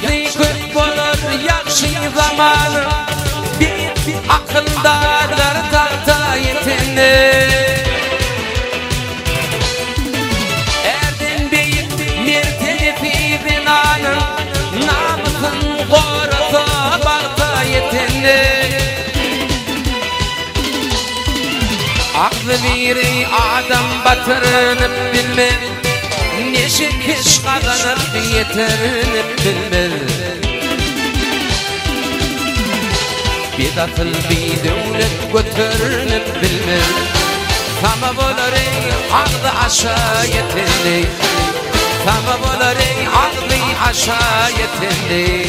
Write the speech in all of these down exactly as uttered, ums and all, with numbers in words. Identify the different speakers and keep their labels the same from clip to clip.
Speaker 1: Yaxşılık köp bolur, yaxşı zamanı bir akıldadır tahta yetini. Erdin beyik mertefi binanın namusun korusu bağda yetini. Aklı biri adam batırınıp bilmez, neşik iş kazanıp yetirinip bilmez. Bir atıl bir devlet götürünüp bilmez. Tamam olur ey ağlı aşağı yetinli, tamam olur ey ağlı aşağı yetinli.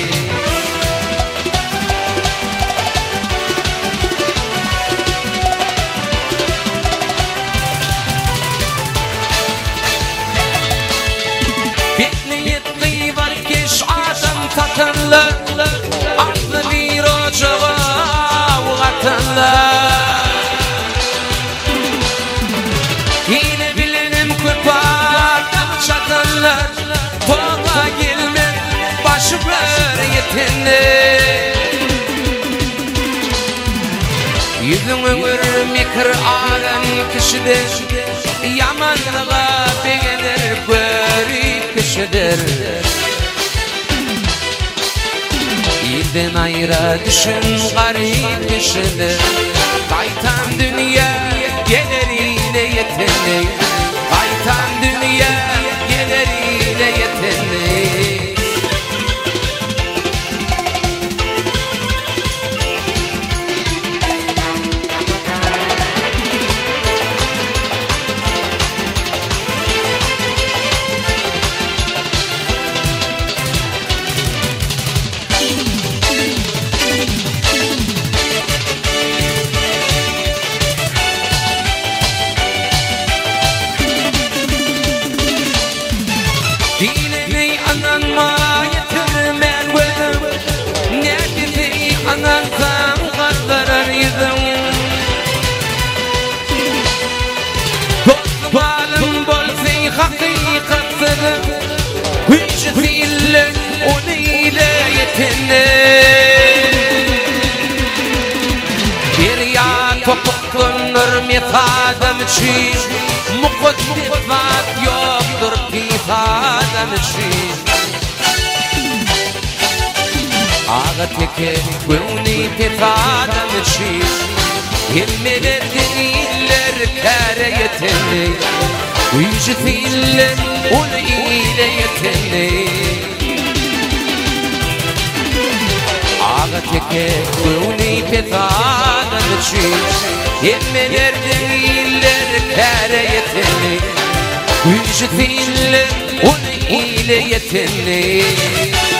Speaker 1: Bitmeyip var geç adam takınlı, aklı bir ocağa uğatınlı. Yine bilinim köp adam çatınlar, tola gelmez başı ver yetinli. Yüzün ömür mikir ağın kişidir, yamanlığa beğenir görüp kişidir. İlden ayrı düşün garip kişidir. Kaytan dünya geleriyle yetinli, kaytan dünya geleriyle yetinli. Dinini ananma yetirmen gözüm, nerede anansan kaldırır yüzüm. Dostum alım bolsın hakikatsızım, gücü zillet onu ile yetinli. Bir ya topuklanır mifadım için, mukaddifat yoktur pifadam için. Ağa teke gönlü pifadam için, hilmeler değiller kâre yetinli, gücü zillet onu ile yetinli. Ağa teke gönlü pifadam için, hilmeler değiller kâre yetinli, gücü zillet onu ile yetinli.